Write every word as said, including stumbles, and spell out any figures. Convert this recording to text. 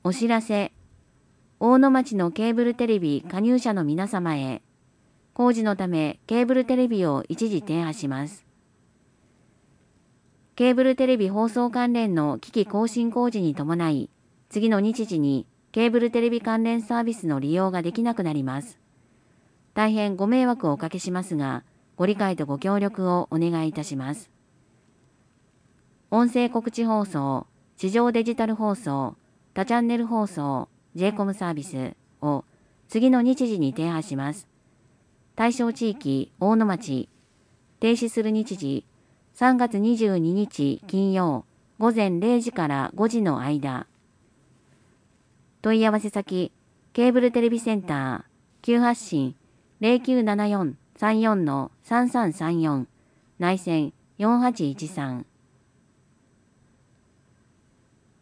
お知らせ。大野町のケーブルテレビ加入者の皆様へ、工事のためケーブルテレビを一時停波します。ケーブルテレビ放送関連の機器更新工事に伴い、次の日時にケーブルテレビ関連サービスの利用ができなくなります。大変ご迷惑をおかけしますが、ご理解とご協力をお願いいたします。音声告知放送、地上デジタル放送、多チャンネル放送、ジェイコム サービスを次の日時に停波します。対象地域、大野町。停止する日時、さんがつにじゅうににち金曜、午前れいじからごじの間。問い合わせ先、ケーブルテレビセンター、急発進 ゼロきゅうななよんさんよんのさんさんさんよん、内線よんはちいちさん。